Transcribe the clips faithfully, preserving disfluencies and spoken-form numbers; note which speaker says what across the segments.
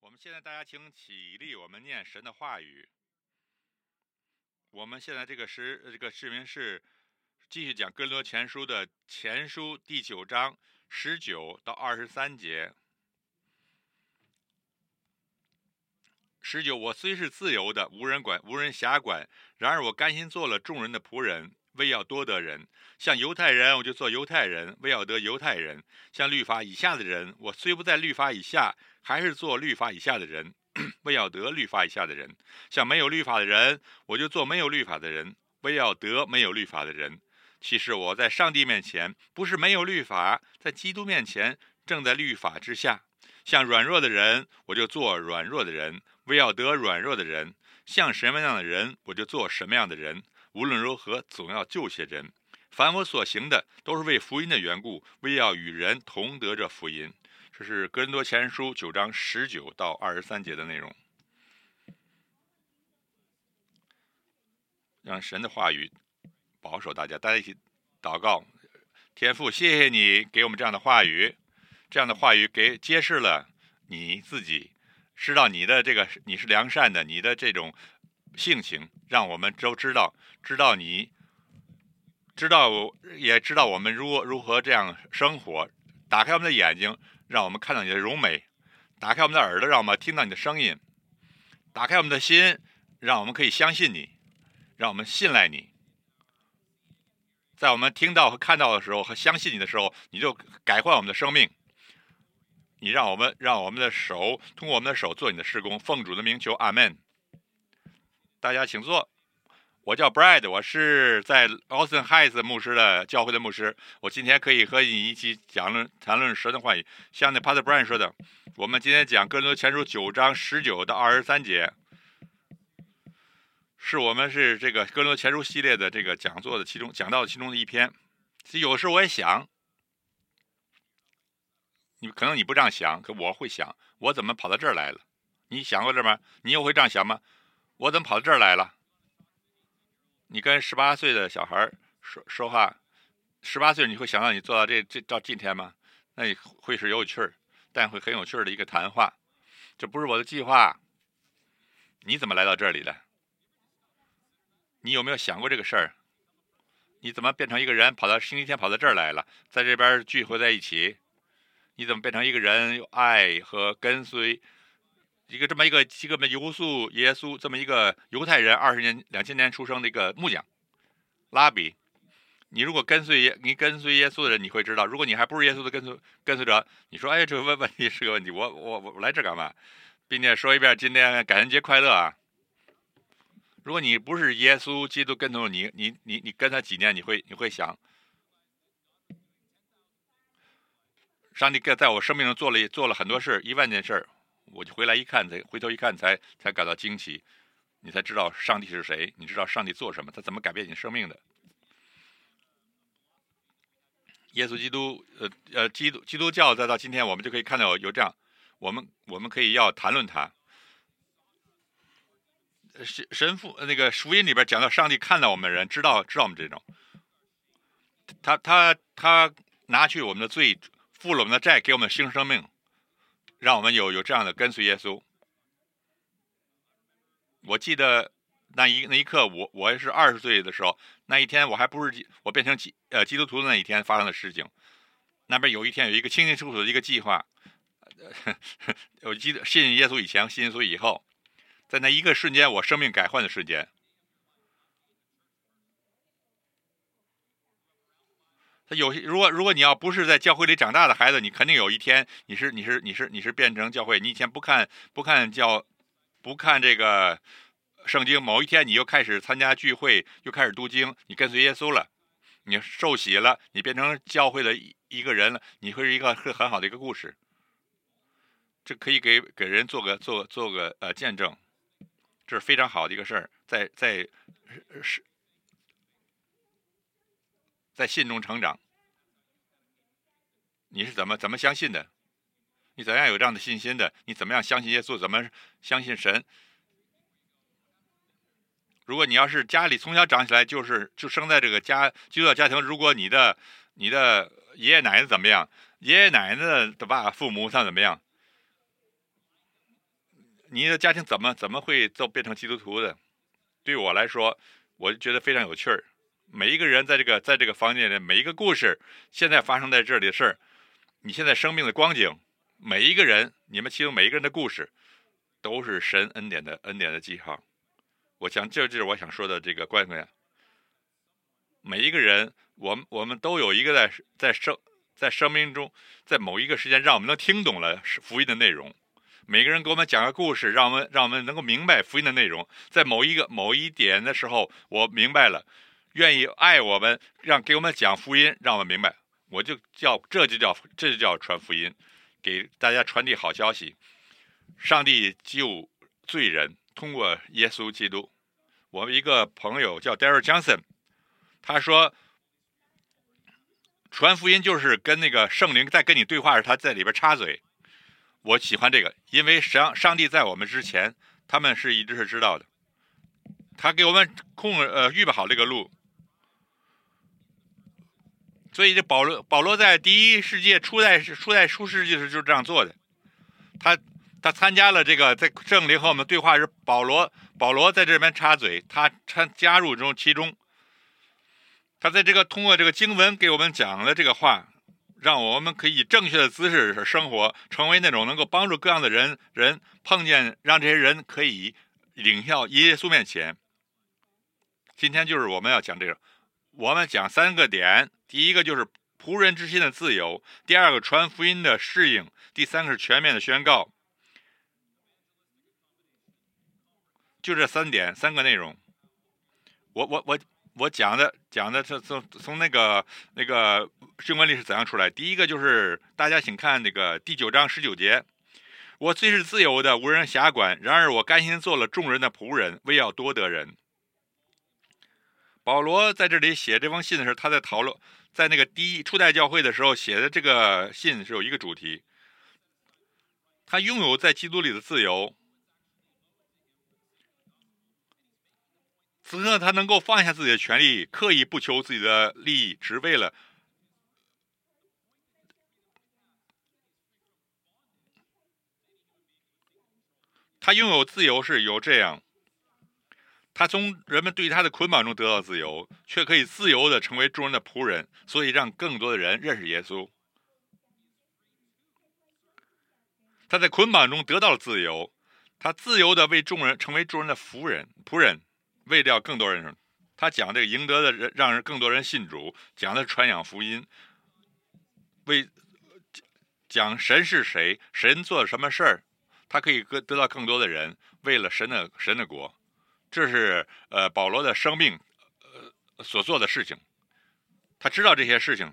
Speaker 1: 我们现在大家请起立，我们念神的话语。我们现在这个时这个视频是继续讲哥林多前书的前书第九章十九到二十三节。十九，我虽是自由的，无人管，无人辖管，然而我甘心做了众人的仆人，为要多得人。像犹太人，我就做犹太人，为要得犹太人；像律法以下的人，我虽不在律法以下，还是做律法以下的人，为要得律法以下的人；像没有律法的人，我就做没有律法的人，为要得没有律法的人。其实我在上帝面前不是没有律法，在基督面前正在律法之下。像软弱的人，我就做软弱的人，为要得软弱的人；像什么样的人，我就做什么样的人。无论如何，总要救些人。凡我所行的，都是为福音的缘故，为要与人同得这福音。这是哥林多前书九章十九到二十三节的内容。让神的话语保守大家，大家一起祷告。天父，谢谢你给我们这样的话语，这样的话语给揭示了你自己，知道你的这个你是良善的，你的这种性情，让我们都知道，知道你，知道也知道我们如如何这样生活。打开我们的眼睛，让我们看到你的荣美；打开我们的耳朵，让我们听到你的声音；打开我们的心，让我们可以相信你，让我们信赖你。在我们听到和看到的时候，和相信你的时候，你就改换我们的生命。你让我们让我们的手通过我们的手做你的事工，奉主的名求，阿们。大家请坐。我叫 Brad， 我是在 Austin Heights 牧师的教会的牧师。我今天可以和你一起讲论谈论神的话语。像那 Pastor Brian 说的，我们今天讲哥林多前书九章十九到二十三节，是我们是这个哥林多前书系列的这个讲座的其中讲到的其中的一篇。其实有时候我也想，你可能你不这样想，可我会想，我怎么跑到这儿来了？你想过这吗？你又会这样想吗？我怎么跑到这儿来了？你跟十八岁的小孩说说话，十八岁你会想到你做到这这到今天吗？那会是有趣儿，但会很有趣儿的一个谈话。这不是我的计划，你怎么来到这里的？你有没有想过这个事儿？你怎么变成一个人，跑到星期天跑到这儿来了，在这边聚会在一起？你怎么变成一个人，有爱和跟随一个这么一个一个犹素耶稣这么一个犹太人，二十年两千年出生的一个木匠拉比？你如果跟随耶你跟随耶稣的人，你会知道，如果你还不是耶稣的跟随跟随者，你说哎，这个问问题是个问题，我我我来这干嘛？并且说一遍，今天感恩节快乐啊！如果你不是耶稣基督跟从你，你你你跟他几年，你会你会想，上帝在我生命中做了做了很多事，一万件事，我就回来一看，才回头一看，才才感到惊奇，你才知道上帝是谁，你知道上帝做什么，他怎么改变你生命的。耶稣基督，呃呃，基督基督教再到今天，我们就可以看到有有这样，我们我们可以要谈论他。神神父那个福音里边讲到，上帝看到我们的人，知道知道我们这种，他他他拿去我们的罪，付了我们的债，给我们新生命，让我们有有这样的跟随耶稣。我记得那一那一刻，我我是二十岁的时候，那一天我还不是我变成基呃基督徒的那一天发生的事情。那边有一天有一个清清楚楚的一个计划，我记得信耶稣以前，信耶稣以后，在那一个瞬间，我生命改换的瞬间。他有如果如果你要不是在教会里长大的孩子，你肯定有一天你是你是你是你是变成教会，你以前不看不看教不看这个圣经，某一天你又开始参加聚会，又开始读经，你跟随耶稣了，你受洗了，你变成教会的一个人了，你会是一个是很好的一个故事。这可以给给人做个做做个呃见证，这是非常好的一个事儿，在在是在信中成长。你是怎么怎么相信的？你怎样有这样的信心的？你怎么样相信耶稣？怎么相信神？如果你要是家里从小长起来就是就生在这个家基督教家庭，如果你的你的爷爷奶奶怎么样，爷爷奶奶的爸父母他怎么样， 你的家庭怎么怎么会都变成基督徒的？对我来说，我就觉得非常有趣儿。每一个人在这个在这个房间里，每一个故事，现在发生在这里的事儿，你现在生命的光景，每一个人，你们其中每一个人的故事，都是神恩典的恩典的记号。我想这就是我想说的这个观点。每一个人，我们我们都有一个在在生在生命中，在某一个时间，让我们能听懂了福音的内容。每个人给我们讲个故事，让我们让我们能够明白福音的内容。在某一个某一点的时候，我明白了，愿意爱我们，让给我们讲福音，让我们明白，我就叫这就叫这就叫传福音，给大家传递好消息。上帝救罪人，通过耶稣基督。我们一个朋友叫 Darrell Johnson， 他说，传福音就是跟那个圣灵在跟你对话时，他在里边插嘴。我喜欢这个，因为上上帝在我们之前，他们是一直是知道的，他给我们控呃预备好这个路。所以这保罗保罗在第一世界初代初代初世纪时就是这样做的。他他参加了这个在圣灵和我们对话时，保罗保罗在这边插嘴，他参加入中其中。他在这个通过这个经文给我们讲了这个话，让我们可以以正确的姿势生活，成为那种能够帮助各样的人人碰见，让这些人可以领到耶稣面前。今天就是我们要讲这个，我们讲三个点，第一个就是仆人之心的自由，第二个传福音的适应，第三个是全面的宣告。就这三点三个内容，我我我我讲的讲的是从从那个那个新闻里是怎样出来。第一个就是大家请看那个第九章十九节，我虽是自由的，无人辖管，然而我甘心做了众人的仆人，为要多得人。保罗在这里写这封信的时候，他在讨论，在那个第一初代教会的时候写的这个信是有一个主题，他拥有在基督里的自由。此刻他能够放下自己的权利，刻意不求自己的利益，只为了他拥有自由是有这样，他从人们对他的捆绑中得到自由，却可以自由的成为众人的仆人，所以让更多的人认识耶稣。他在捆绑中得到了自由，他自由的为众人成为众人的仆人仆人。为了更多人，他讲这个赢得的人，让人更多人信主，讲的是传扬福音，为讲神是谁，神做了什么事儿，他可以得到更多的人，为了神的神的国。这是呃保罗的生命呃所做的事情，他知道这些事情，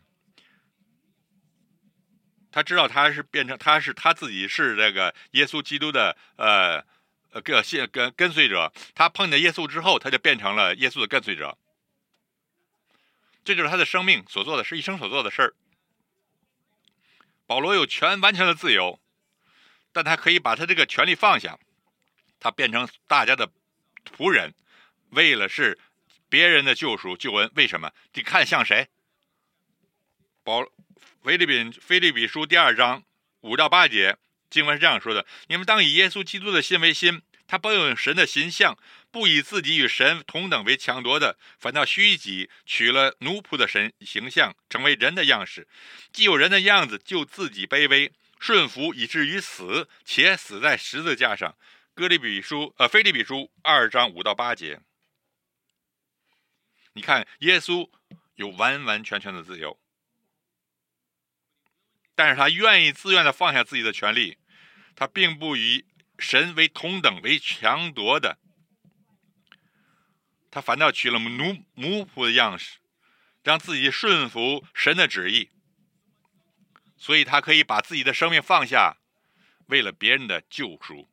Speaker 1: 他知道他是变成他是他自己是这个耶稣基督的呃。呃，个信跟跟随者，他碰见耶稣之后，他就变成了耶稣的跟随者。这就是他的生命所做的，是一生所做的事儿。保罗有全完全的自由，但他可以把他这个权利放下，他变成大家的仆人，为了是别人的救赎救恩。为什么？你看像谁？保腓立比腓立比书第二章五到八节。经文是这样说的：你们当以耶稣基督的心为心，他保有神的形象，不以自己与神同等为强夺的，反倒虚己，取了奴仆的神形象，成为人的样式。既有人的样子，就自己卑微，顺服以至于死，且死在十字架上。哥利比书呃腓立比书二章五到八节。你看，耶稣有完完全全的自由，但是他愿意自愿的放下自己的权利。他并不与神为同等为强夺的，他反倒取了奴奴仆的样式，让自己顺服神的旨意，所以他可以把自己的生命放下，为了别人的救赎。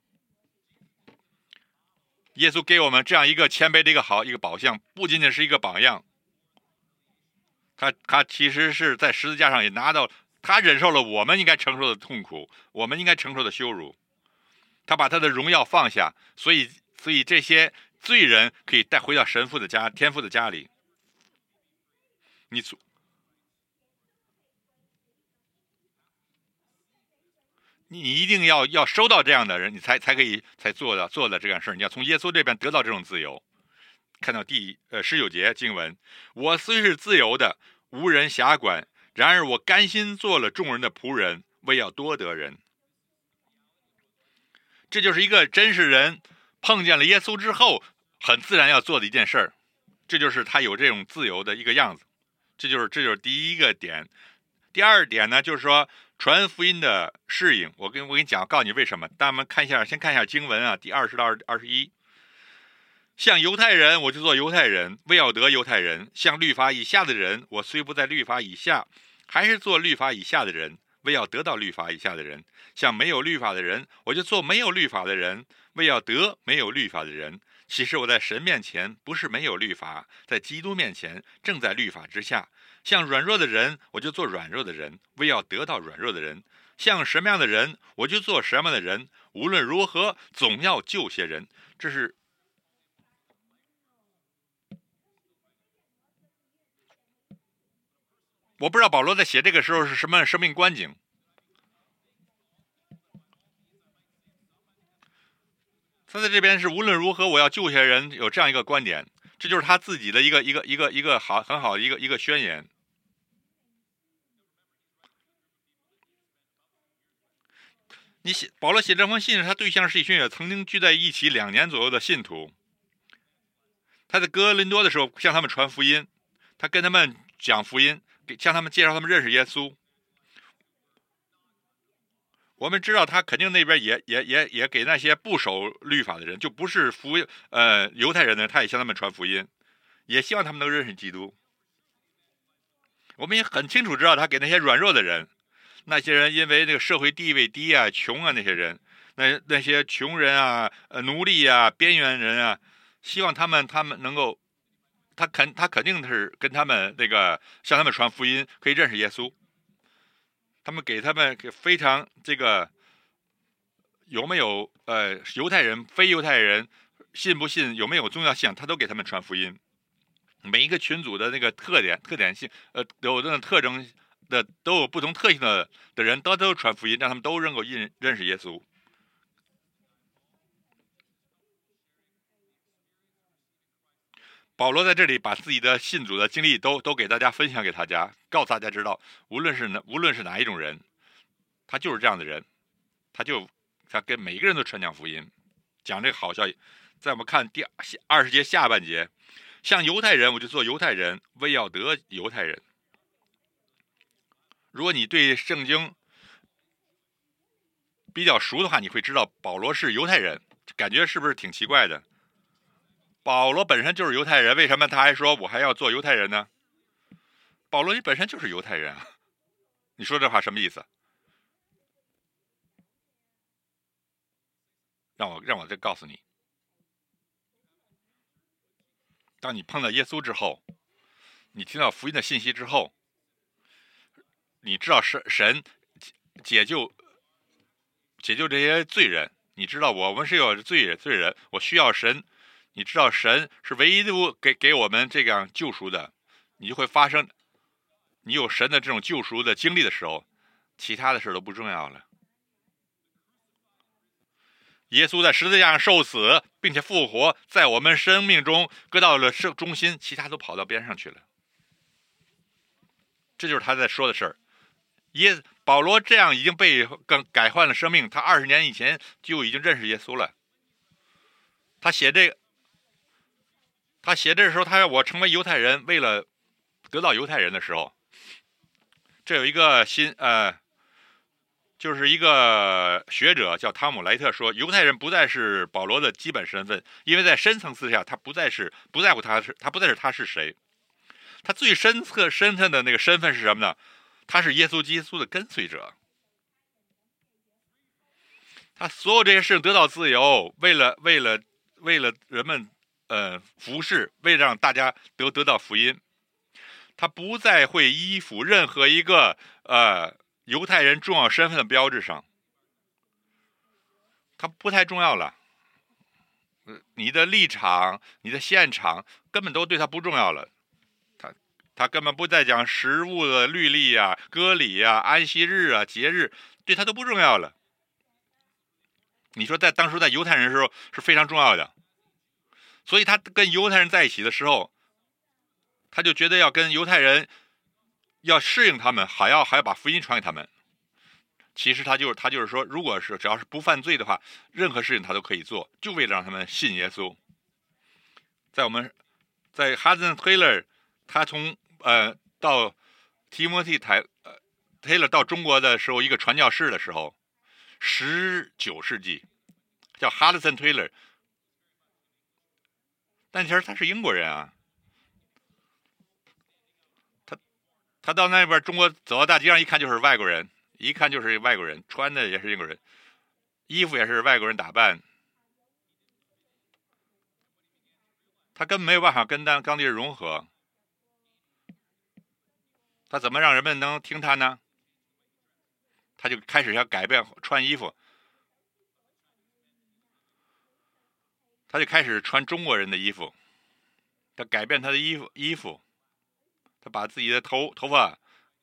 Speaker 1: 耶稣给我们这样一个谦卑的一个好一个宝相，不仅仅是一个榜样，他他其实是在十字架上也拿到。他忍受了我们应该承受的痛苦，我们应该承受的羞辱，他把他的荣耀放下，所以所以这些罪人可以带回到神父的家天父的家里。你你一定要要收到这样的人，你才才可以才做的做的这件事。你要从耶稣这边得到这种自由。看到第呃十九节经文，我虽是自由的，无人辖管，然而我甘心做了众人的仆人，为要多得人。这就是一个真实人碰见了耶稣之后，很自然要做的一件事儿。这就是他有这种自由的一个样子。这就是这就是第一个点。第二点呢，就是说传福音的适应。我跟我跟你讲，告诉你为什么。但我们看一下，先看一下经文啊，第二十到二十一。像犹太人，我就做犹太人，为要得犹太人；像律法以下的人，我虽不在律法以下，还是做律法以下的人，为要得到律法以下的人；像没有律法的人，我就做没有律法的人，为要得没有律法的人。其实我在神面前不是没有律法，在基督面前正在律法之下。像软弱的人，我就做软弱的人，为要得到软弱的人；像什么样的人，我就做什么样的人。无论如何，总要救些人。这是我不知道保罗在写这个时候是什么生命光景。他在这边是无论如何我要救些人，有这样一个观点，这就是他自己的一个一个一个一个好很好的一个一个宣言。你写保罗写这封信，他对象是一群也曾经聚在一起两年左右的信徒。他在哥林多的时候向他们传福音，他跟他们讲福音，向他们介绍他们认识耶稣。我们知道他肯定那边也也也也给那些不守律法的人，就不是福呃犹太人的人，他也向他们传福音，也希望他们能认识基督。我们也很清楚知道他给那些软弱的人，那些人因为那个社会地位低啊、穷啊，那些人，那那些穷人啊、呃奴隶啊、边缘人啊，希望他们他们能够，他肯他肯定是跟他们那个向他们传福音，可以认识耶稣。他们给他们非常这个有没有呃犹太人、非犹太人信不信，有没有宗教信仰，他都给他们传福音。每一个群组的那个特点、特点性呃有这种特征的都有不同特性的的人，都都传福音，让他们都能够认认识耶稣。保罗在这里把自己的信主的经历都都给大家分享给大家，告诉大家知道，无论是哪无论是哪一种人，他就是这样的人，他就他跟每一个人都传讲福音，讲这个好消息。在我们看第二十节下半节，像犹太人，我就做犹太人，为要得犹太人。如果你对圣经比较熟的话，你会知道保罗是犹太人，感觉是不是挺奇怪的？保罗本身就是犹太人，为什么他还说我还要做犹太人呢？保罗你本身就是犹太人啊，你说这话什么意思？让我让我再告诉你，当你碰到耶稣之后，你听到福音的信息之后，你知道神神解救解救这些罪人，你知道我们是有罪人罪人，我需要神。你知道神是唯一的给给我们这样救赎的，你就会发生，你有神的这种救赎的经历的时候，其他的事都不重要了。耶稣在十字架上受死，并且复活，在我们生命中搁到了中心，其他都跑到边上去了。这就是他在说的事儿。耶保罗这样已经被改换了生命，他二十年以前就已经认识耶稣了。他写这个。他写这时候，他要我成为犹太人，为了得到犹太人的时候，这有一个新呃，就是一个学者叫汤姆莱特说，犹太人不再是保罗的基本身份，因为在深层次下，他不再是不在乎他是他不再是他是谁，他最深刻深层的那个身份是什么呢？他是耶稣基督的跟随者。他所有这些事得到自由，为了为了为了人们。呃，服侍，为了让大家得得到福音，他不再会依附任何一个呃犹太人重要身份的标志上，他不太重要了。你的立场、你的现场根本都对他不重要了。他他根本不再讲食物的律例啊、割礼啊、安息日啊、节日，对他都不重要了。 你说在当时在犹太人的时候是非常重要的，所以他跟犹太人在一起的时候，他就觉得要跟犹太人要适应他们，还要还要把福音传给他们。其实他就是他就是说，如果是只要是不犯罪的话，任何事情他都可以做，就为了让他们信耶稣。在我们在哈森·泰勒，他从呃到提摩太泰呃 Taylor 到中国的时候，一个传教士的时候，十九世纪叫哈德森·泰勒，但其实他是英国人啊。他他到那边中国走到大街上一看就是外国人，一看就是外国人，穿的也是英国人，衣服也是外国人打扮。他根本没有办法跟当当地人融合，他怎么让人们能听他呢？他就开始要改变穿衣服，他就开始穿中国人的衣服，他改变他的衣服衣服，他把自己的头头发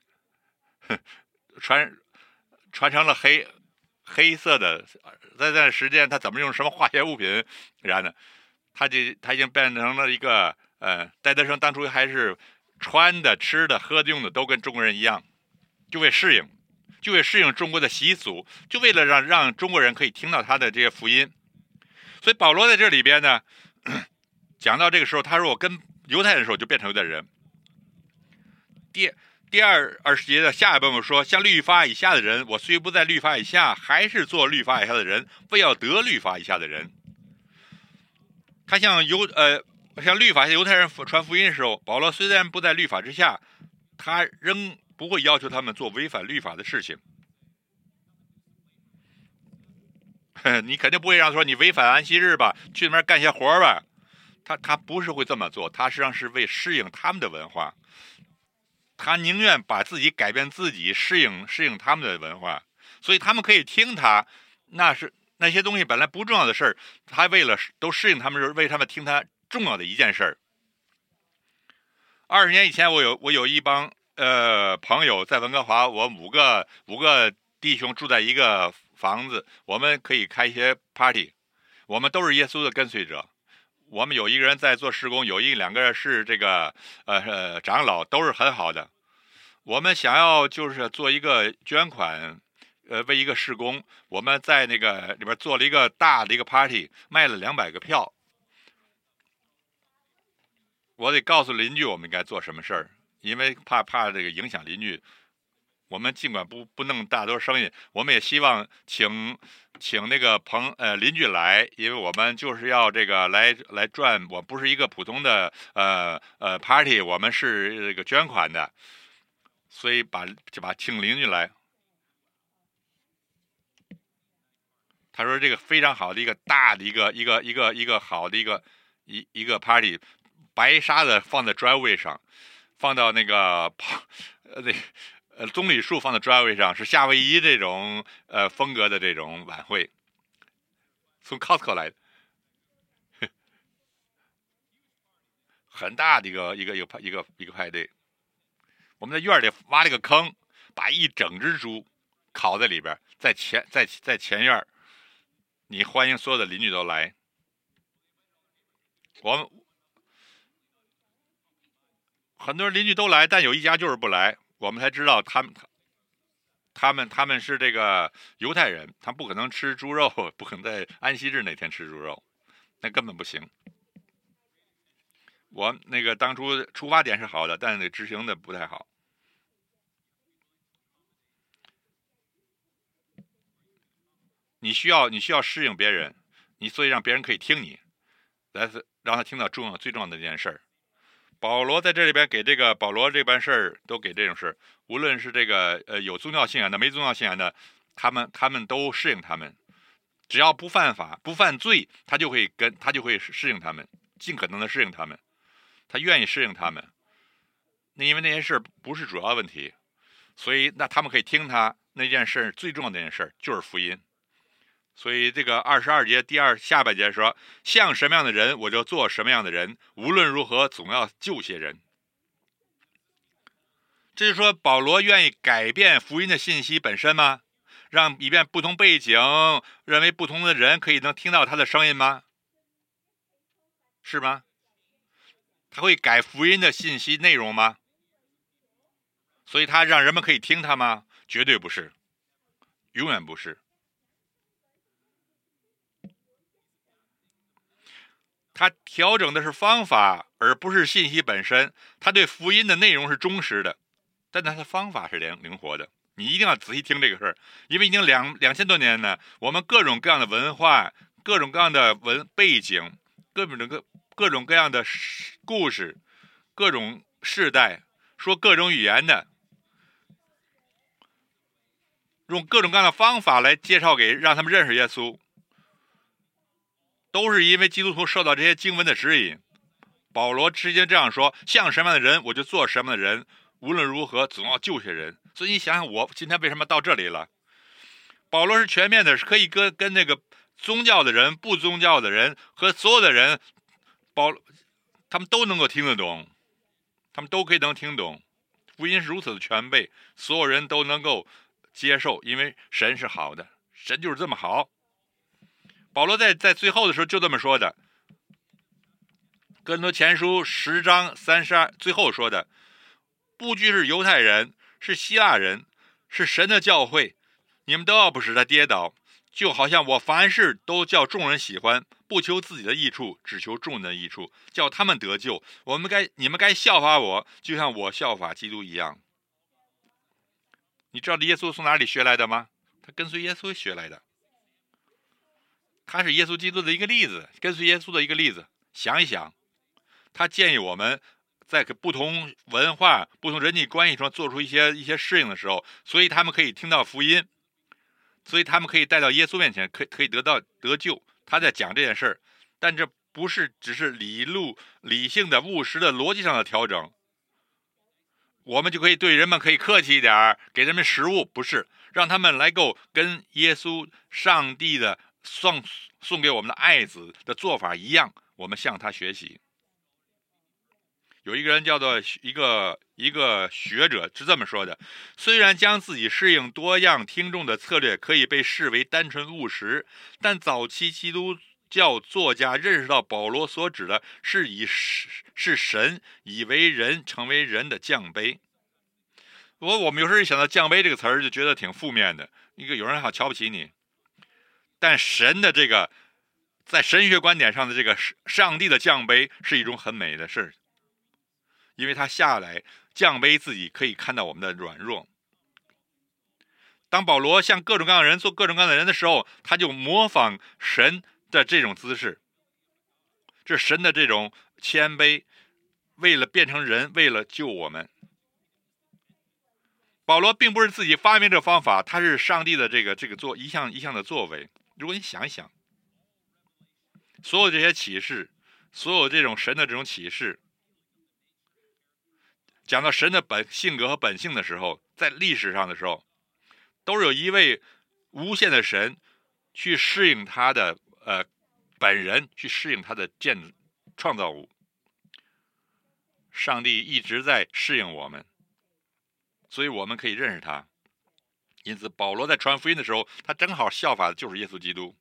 Speaker 1: 穿穿成了黑黑色的，在那时间他怎么用什么化学物品染的？他就他已经变成了一个呃，戴德生当初还是穿的、吃的、喝的、用的都跟中国人一样，就为适应，就为适应中国的习俗，就为了让让中国人可以听到他的这些福音。所以保罗在这里边呢，讲到这个时候，他说我跟犹太人的时候就变成犹太人。第第二二十节的下一部分说，像律法以下的人，我虽不在律法以下，还是做律法以下的人，为要得律法以下的人。他像犹呃像律法犹太人传福音的时候，保罗虽然不在律法之下，他仍不会要求他们做违反律法的事情。你肯定不会让说你违反安息日吧，去那边干些活吧。他他不是会这么做，他实际上是为适应他们的文化，他宁愿把自己改变自己，适应适应他们的文化，所以他们可以听他，那是。那些东西本来不重要的事儿，他为了都适应他们，是为他们听他重要的一件事儿。二十年以前，我有我有一帮呃朋友在温哥华，我五个五个弟兄住在一个房子，我们可以开一些 party， 我们都是耶稣的跟随者。我们有一个人在做事工，有一两个是这个呃呃长老，都是很好的。我们想要就是做一个捐款。呃，为一个事工，我们在那个里边做了一个大的一个 party， 卖了两百个票。我得告诉邻居我们应该做什么事儿，因为怕怕这个影响邻居。我们尽管不不弄大多声音，我们也希望请请那个朋呃邻居来，因为我们就是要这个来来赚。我不是一个普通的呃呃 party， 我们是这个捐款的，所以把就把请邻居来。他说这个非常好的一个大的一个一个一个一个好的一个一一个 party， 白沙子放在 driveway 上，放到那个呃那呃棕榈树放在 driveway 上，是夏威夷这种呃风格的这种晚会，从 Costco 来的，很大的一个一个一个一个一个派对。我们在院里挖了个坑，把一整只猪烤在里边，在前在在前院。你欢迎所有的邻居都来，我们很多人邻居都来，但有一家就是不来，我们才知道他们，他们他们是这个犹太人，他不可能吃猪肉，不可能在安息日那天吃猪肉，那根本不行。我那个当初出发点是好的，但是执行的不太好。你需要你需要适应别人，你所以让别人可以听你，来让他听到重要最重要的一件事儿。保罗在这里边给这个保罗这般事儿都给这种事，无论是这个呃有宗教信仰的没宗教信仰的，他们他们都适应他们，只要不犯法不犯罪，他就会跟他就会适应他们，尽可能的适应他们，他愿意适应他们。那因为那些事不是主要问题，所以那他们可以听他那件事最重要的那件事就是福音。所以这个二十二节第二下半节说，像什么样的人我就做什么样的人，无论如何总要救些人。这就是说保罗愿意改变福音的信息本身吗？ 让以便不同背景、认为不同的人可以能听到他的声音吗？是吗？他会改福音的信息内容吗？所以他让人们可以听他吗？绝对不是，永远不是。他调整的是方法，而不是信息本身。他对福音的内容是忠实的，但他的方法是灵灵活的。你一定要仔细听这个事儿，因为已经两两千多年呢，我们各种各样的文化、各种各样的文背景、各种各各种各样的故事、各种世代，说各种语言的，用各种各样的方法来介绍给让他们认识耶稣，都是因为基督徒受到这些经文的指引。保罗直接这样说：像什么样的人，我就做什么样的人，无论如何总要救些人。所以你想想，我今天为什么到这里了？保罗是全面的，是可以跟跟那个宗教的人、不宗教的人和所有的人，保他们都能够听得懂，他们都可以能听懂。福音是如此的全备，所有人都能够接受，因为神是好的，神就是这么好。保罗在在最后的时候就这么说的，哥林多前书十章三十二最后说的，不拘是犹太人，是希腊人，是神的教会，你们都要不使他跌倒，就好像我凡事都叫众人喜欢，不求自己的益处，只求众人的益处，叫他们得救。我们该你们该效法我，就像我效法基督一样。你知道耶稣从哪里学来的吗？他跟随耶稣学来的，他是耶稣基督的一个例子，跟随耶稣的一个例子。想一想，他建议我们在不同文化、不同人际关系中做出一些一些适应的时候，所以他们可以听到福音，所以他们可以带到耶稣面前，可以可以得到得救。他在讲这件事儿，但这不是只是理路理性的、务实的、逻辑上的调整。我们就可以对人们可以客气一点，给人们食物，不是让他们来够跟耶稣、上帝的送送给我们的爱子的做法一样，我们向他学习。有一个人叫做一个一个学者是这么说的：虽然将自己适应多样听众的策略可以被视为单纯务实，但早期基督教作家认识到保罗所指的是以是神以为人成为人的降卑。我我们有时候想到降卑这个词儿就觉得挺负面的，一个有人好瞧不起你，但神的这个在神学观点上的这个上帝的降卑是一种很美的事，因为他下来降卑自己，可以看到我们的软弱。当保罗向各种各样的人做各种各样的人的时候，他就模仿神的这种姿势，这神的这种谦卑，为了变成人，为了救我们。保罗并不是自己发明这个方法，他是上帝的这个这个做一项一项的作为。如果你想一想，所有这些启示，所有这种神的这种启示，讲到神的本性格和本性的时候，在历史上的时候，都是有一位无限的神去适应他的呃本人，去适应他的建创造物。上帝一直在适应我们，所以我们可以认识他。因此保罗在传福音的时候，他正好效法的就是耶稣基督。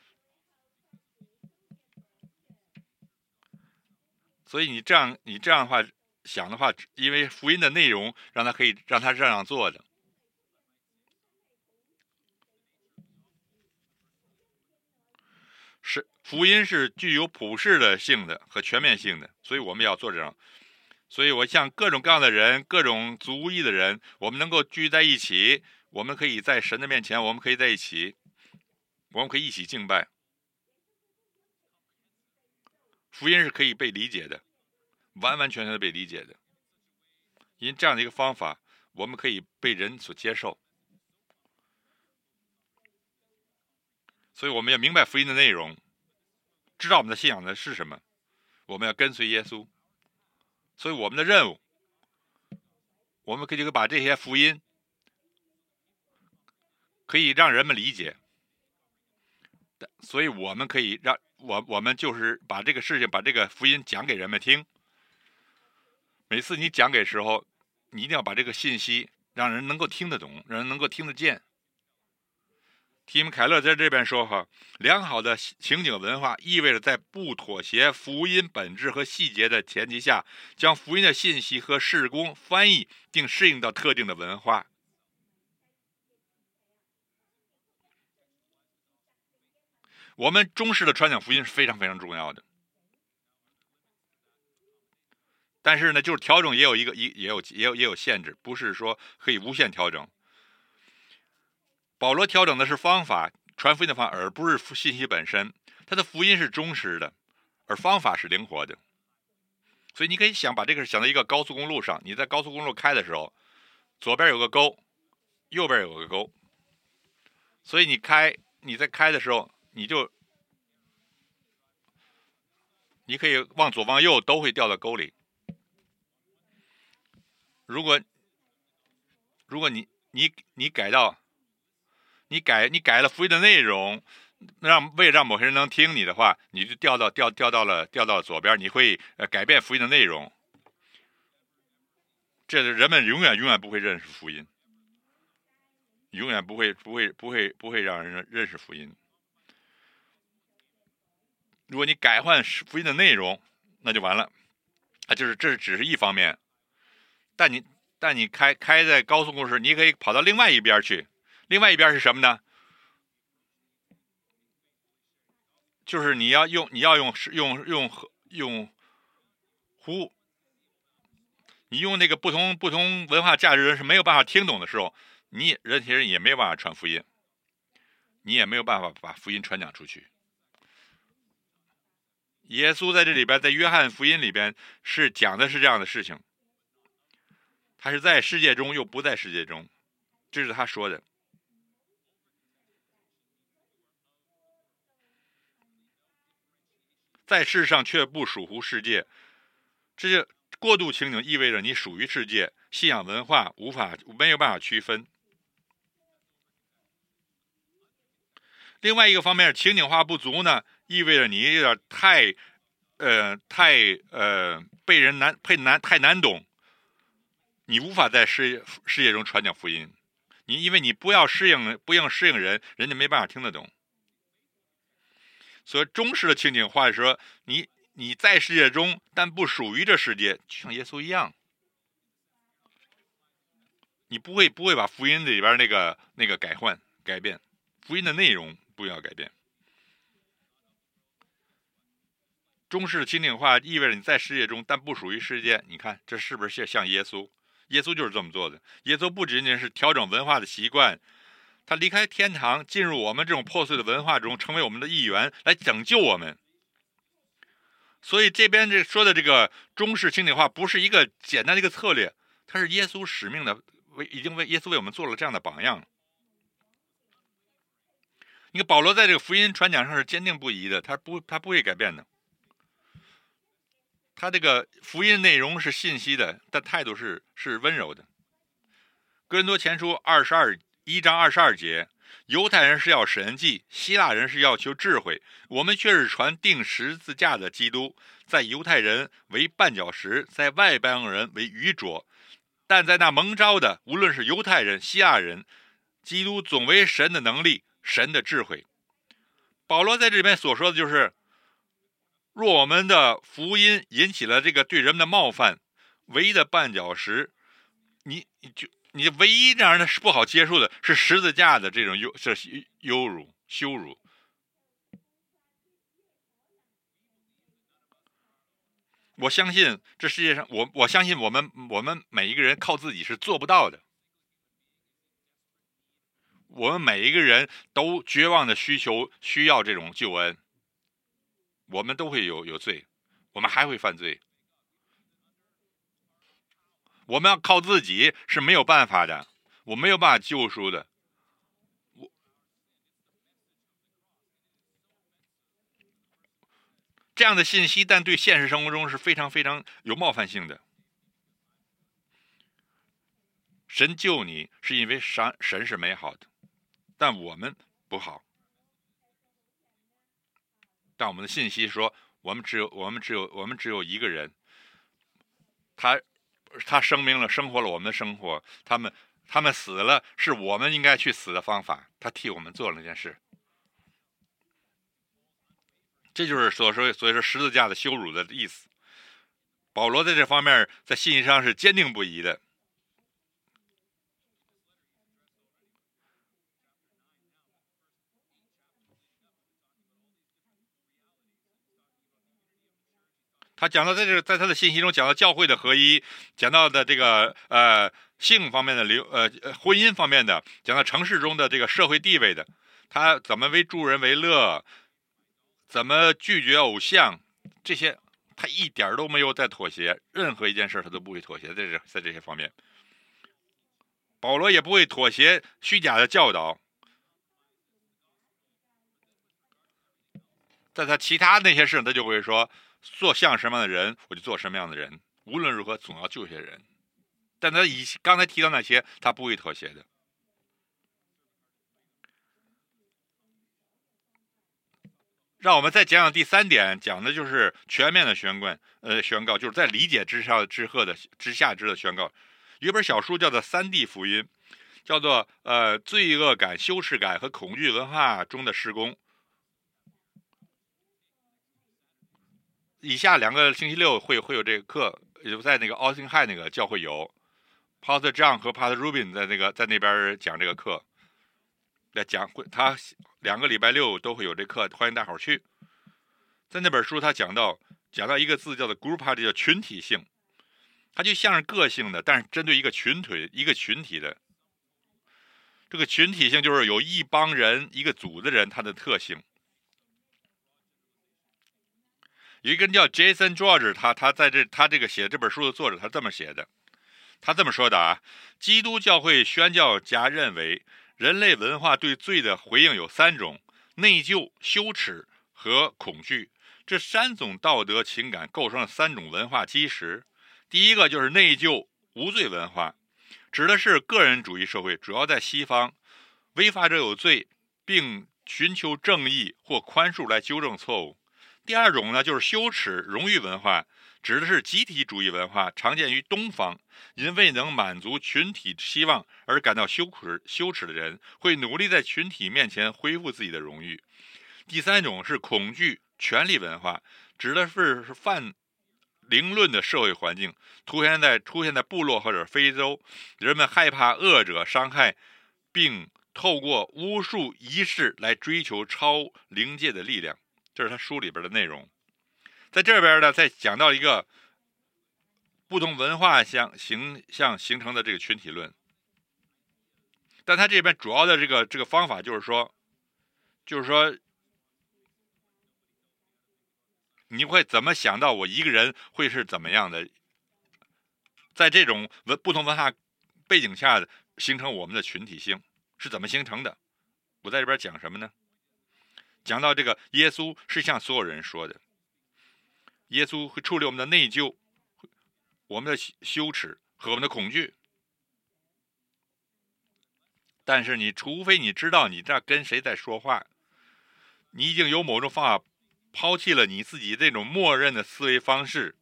Speaker 1: 所以你这样你这样的话想的话，因为福音的内容让他可以让他这样做的。是福音是具有普世的性的和全面性的，所以我们要做这样。所以我向各种各样的人、各种族裔的人，我们能够聚在一起，我们可以在神的面前，我们可以在一起，我们可以一起敬拜。福音是可以被理解的，完完全全的被理解的。因这样的一个方法，我们可以被人所接受。所以我们要明白福音的内容，知道我们的信仰的是什么，我们要跟随耶稣。所以我们的任务，我们可以把这些福音可以让人们理解，所以我们可以让我我们就是把这个事情，把这个福音讲给人们听。每次你讲给的时候，你一定要把这个信息让人能够听得懂，让人能够听得见。 提姆凯勒在这边说哈，良好的情景文化意味着在不妥协福音本质和细节的前提下，将福音的信息和事工翻译并适应到特定的文化。我们忠实的传讲福音是非常非常重要的，但是呢，就是调整也有一个也也有也有也有限制，不是说可以无限调整。保罗调整的是方法，传福音的方法，而不是信息本身。他的福音是忠实的，而方法是灵活的。所以你可以想把这个想到一个高速公路上，你在高速公路开的时候，左边有个沟，右边有个沟，所以你开你在开的时候，你就你可以往左往右都会掉到沟里。如果如果你你你改到你改你改了福音的内容，让为了让某些人能听你的话，你就掉到掉掉到了掉到了左边，你会呃改变福音的内容。这人们永远永远不会认识福音，永远不会不会不会不会让人认识福音。如果你改换福音的内容，那就完了。啊，就是这只是一方面，但你但你开开在高速公路时，你可以跑到另外一边去。另外一边是什么呢？就是你要用你要用用用用胡，你用那个不同不同文化价值人是没有办法听懂的时候，你人其实也没有办法传福音，你也没有办法把福音传讲出去。耶稣在这里边，在约翰福音里边是讲的是这样的事情，他是在世界中又不在世界中，这是他说的。在世上却不属乎世界，这就过度情景意味着你属于世界，信仰文化无法没有办法区分。另外一个方面，情景化不足呢，意味着你有点太呃太呃被人难太难太难懂，你无法在世世界中传讲福音。你因为你不要适应不应适应人，人家没办法听得懂。所以忠实的情景化说，你你在世界中，但不属于这世界，就像耶稣一样，你不会不会把福音里边那个那个改换改变，福音的内容不要改变。忠实的情景化意味着你在世界中，但不属于世界。你看这是不是像耶稣？耶稣就是这么做的。耶稣不仅仅是调整文化的习惯，他离开天堂，进入我们这种破碎的文化中，成为我们的一员，来拯救我们。所以这边这说的这个中式情景化，不是一个简单的一个策略，它是耶稣使命的，为已经为耶稣为我们做了这样的榜样。你看保罗在这个福音传讲上是坚定不移的，他不他不会改变的。他这个福音内容是信息的，但态度是是温柔的。哥林多前书二十二一章二十二节，犹太人是要神迹，希腊人是要求智慧，我们却是传钉十字架的基督，在犹太人为绊脚石，在外邦人为愚拙，但在那蒙召的，无论是犹太人、希腊人，基督总为神的能力，神的智慧。保罗在这里面所说的就是，若我们的福音引起了这个对人们的冒犯，唯一的绊脚石，你你就你唯一让人不好接受的是十字架的这种忧是羞辱羞辱。我相信这世界上，我我相信我们我们每一个人靠自己是做不到的。我们每一个人都绝望的需求需要这种救恩。我们都会有有罪，我们还会犯罪，我们要靠自己是没有办法的，我没有办法救赎的。我这样的信息，但对现实生活中是非常非常有冒犯性的。神救你是因为神神是美好的，但我们不好。但我们的信息说，我们只有我们只有我们只有一个人，他他生命了，生活了我们的生活，他们他们死了是我们应该去死的方法，他替我们做了那件事。这就是所说所以说十字架的羞辱的意思。保罗在这方面在信息上是坚定不移的。他讲到在这个在他的信息中讲到教会的合一，讲到的这个呃性方面的流呃婚姻方面的，讲到城市中的这个社会地位的，他怎么为助人为乐，怎么拒绝偶像，这些他一点都没有在妥协，任何一件事他都不会妥协，在这在这些方面，保罗也不会妥协虚假的教导。在他其他那些事，他就会说，做像什么样的人，我就做什么样的人，无论如何总要救些人。但他以刚才提到那些，他不会妥协的。让我们再讲讲第三点，讲的就是全面的宣告，呃，宣告就是在理解之上之后的之下之的宣告。有一本小书叫做《三 D 福音》，叫做呃罪恶感、羞耻感和恐惧文化中的施工。以下两个星期六会会有这个课，有在那个 Austin High 那个教会有 Pastor John 和 Pastor Rubin 在那个在那边讲这个课，在讲他两个礼拜六都会有这课，欢迎大伙儿去。在那本书他讲到讲到一个字叫做 group， 叫群体性，它就像是个性的，但是针对一个群体一个群体的。这个群体性就是有一帮人一个组的人，他的特性。有一个人叫 Jason George， 他他在这他这个写这本书的作者，他这么写的，他这么说的啊：基督教会宣教家认为，人类文化对罪的回应有三种：内疚、羞耻和恐惧。这三种道德情感构成了三种文化基石。第一个就是内疚无罪文化，指的是个人主义社会，主要在西方，违法者有罪，并寻求正义或宽恕来纠正错误。第二种呢，就是羞耻荣誉文化，指的是集体主义文化，常见于东方，因未能满足群体希望而感到羞耻羞耻的人，会努力在群体面前恢复自己的荣誉。第三种是恐惧权力文化，指的是泛凌乱的社会环境，出现在出现在部落或者非洲，人们害怕恶者伤害，并透过巫术仪式来追求超灵界的力量。这是他书里边的内容。在这边呢，再讲到一个不同文化相形象形成的这个群体论，但他这边主要的这个这个方法就是说，就是说，你会怎么想到我一个人会是怎么样的？在这种文不同文化背景下形成我们的群体性是怎么形成的？我在这边讲什么呢？讲到这个耶稣是向所有人说的，耶稣会处理我们的内疚、我们的羞耻和我们的恐惧。但是你除非你知道你这跟谁在说话，你已经有某种方法抛弃了你自己这种默认的思维方式，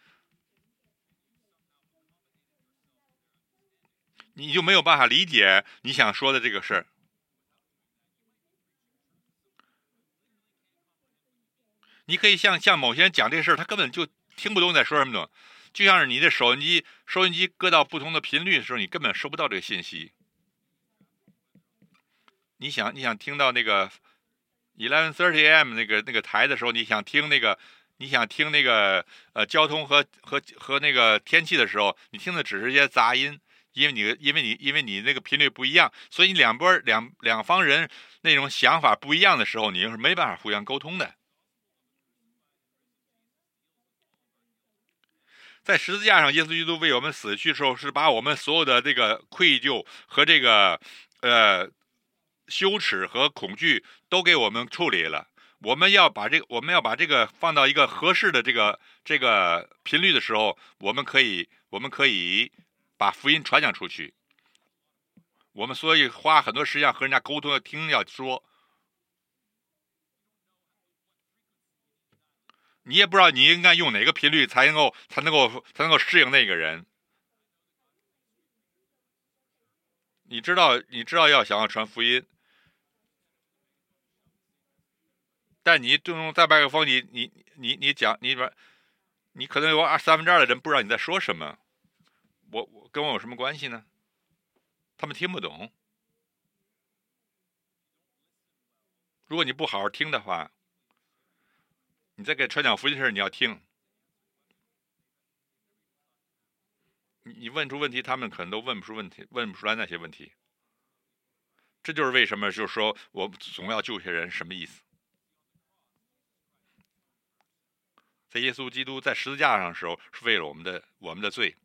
Speaker 1: 你就没有办法理解你想说的这个事儿。你可以像像某些人讲这事儿，他根本就听不懂你在说什么的，就像是你的收音机收音机搁到不同的频率的时候，你根本收不到这个信息。你想你想听到那个 eleven thirty a m 那个那个台的时候，你想听那个你想听那个呃交通和和和那个天气的时候，你听的只是一些杂音，因为你因为你因为你那个频率不一样，所以你两波两两方人那种想法不一样的时候，你是没办法互相沟通的。在十字架上，耶稣基督为我们死去的时候，是把我们所有的这个愧疚和这个呃羞耻和恐惧都给我们处理了。我们要把这个，我们要把这个放到一个合适的这个这个频率的时候，我们可以我们可以把福音传讲出去。我们所以花很多时间和人家沟通，要听要说。你也不知道你应该用哪个频率才能够才能够才能够适应那个人。 你知道，你知道要想要传福音，但你对用在麦克风，你你你你讲，你把，你可能有二三分之二的人不知道你在说什么，我我跟我有什么关系呢？他们听不懂。如果你不好好听的话，你在给传讲福音的时候你要听，你你问出问题，他们可能都问不出问题，问不出来那些问题。这就是为什么，就是说我总要救些人，什么意思？在耶稣基督在十字架上的时候，是为了我们的我们的罪。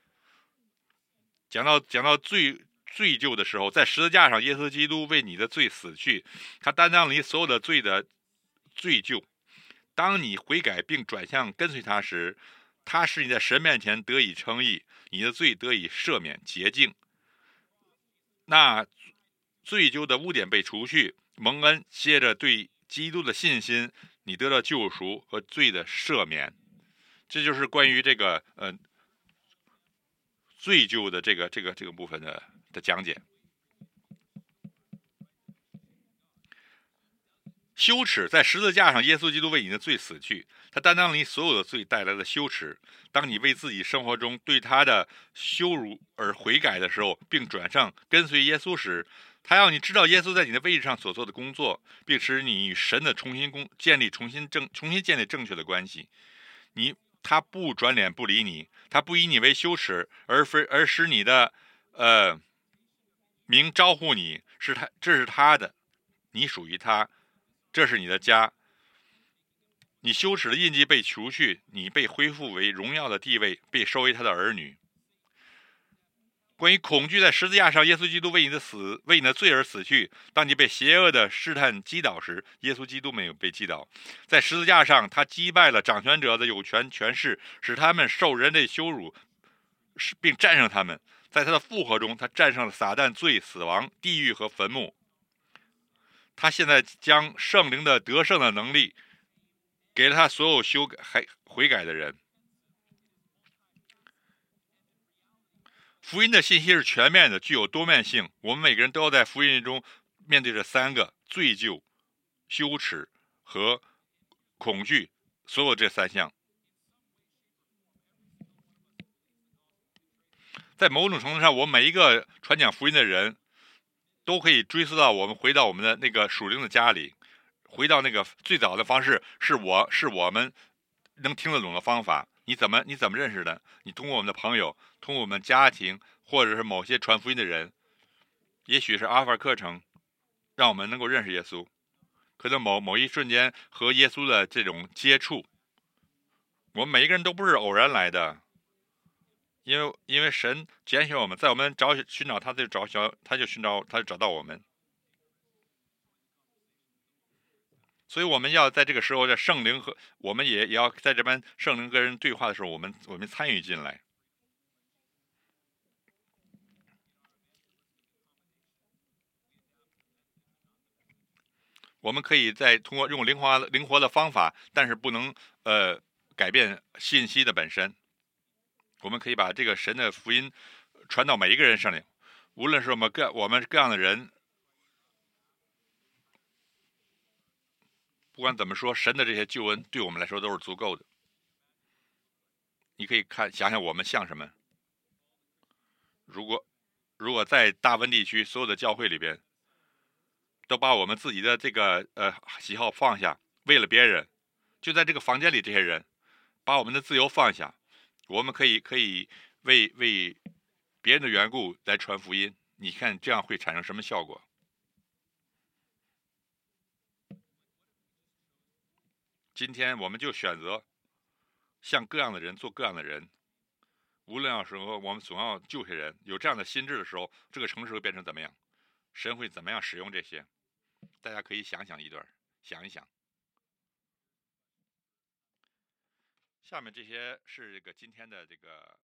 Speaker 1: 讲到讲到罪罪疚的时候，在十字架上，耶稣基督为你的罪死去，他担当了你所有的罪的罪疚。当你悔改并转向跟随他时，他使你在神面前得以称义，你的罪得以赦免洁净。那罪疚的污点被除去，蒙恩，接着对基督的信心，你得到救赎和罪的赦免。这就是关于这个呃罪疚的这个这个这个部分的的讲解。羞耻，在十字架上，耶稣基督为你的罪死去，他担当了你所有的罪带来的羞耻。当你为自己生活中对他的羞辱而悔改的时候，并转向跟随耶稣时，他要你知道耶稣在你的位置上所做的工作，并使你与神的重新公建立重新正重新建立正确的关系。你他不转脸不理你，他不以你为羞耻，而非而使你的呃名招呼你，是他这是他的，你属于他，这是你的家。你羞耻的印记被除去，你被恢复为荣耀的地位，被收为他的儿女。关于恐惧，在十字架上，耶稣基督为你的死，为你的罪而死去。当你被邪恶的试探击倒时，耶稣基督没有被击倒。在十字架上，他击败了掌权者的有权权势，使他们受人类羞辱，并战胜他们。在他的复活中，他战胜了撒旦、罪、死亡、地狱和坟墓。他现在将圣灵的得胜的能力给了他所有修改悔改的人。福音的信息是全面的，具有多面性。我们每个人都要在福音中面对这三个：罪疚、羞耻和恐惧，所有这三项。在某种程度上，我们每一个传讲福音的人都可以追溯到我们回到我们的那个属灵的家里，回到那个最早的方式，是我是我们能听得懂的方法。你怎么你怎么认识的？你通过我们的朋友，通过我们家庭，或者是某些传福音的人，也许是阿尔法课程，让我们能够认识耶稣。可能某某一瞬间和耶稣的这种接触，我们每一个人都不是偶然来的，因为因为神拣选我们，在我们找寻找他就找小他就寻找他就找到我们。所以我们要在这个时候，在圣灵和我们也也要在这边圣灵跟人对话的时候，我们我们参与进来。我们可以再通过用灵活灵活的方法，但是不能呃改变信息的本身。我们可以把这个神的福音传到每一个人身上，无论是我们各我们各样的人。不管怎么说，神的这些救恩对我们来说都是足够的。你可以看想想我们像什么？如果如果在大温地区所有的教会里边，都把我们自己的这个呃喜好放下，为了别人，就在这个房间里，这些人把我们的自由放下，我们可以可以为为别人的缘故来传福音。你看这样会产生什么效果？今天我们就选择像各样的人做各样的人，无论要是我们总要救些人，有这样的心智的时候，这个城市会变成怎么样？神会怎么样使用这些？大家可以想想一段，想一想。下面这些是这个今天的这个